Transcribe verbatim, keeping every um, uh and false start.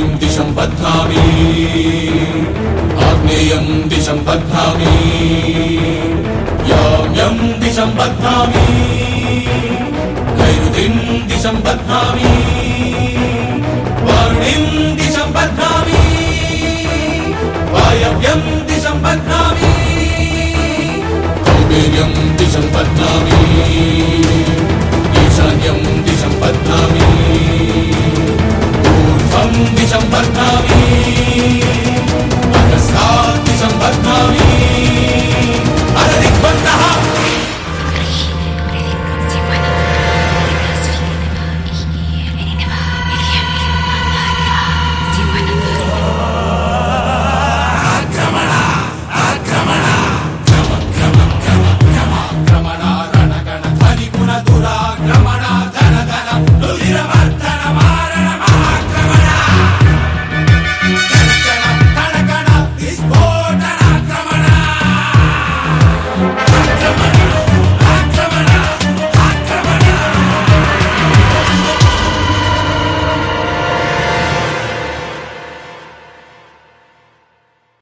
दिशं बध्नामि आग्नेयं दिशं बध्नामि याम्यं दिशं बध्नामि नैऋतिं दिशं बध्नामि वारुणीं दिशं बध्नामि वायव्यं दिशं बध्नामि कौबेर्यं दिशं बध्नामि ईशान्यं दिशं बध्नामि ऊर्ध्वं दिशं बध्नामि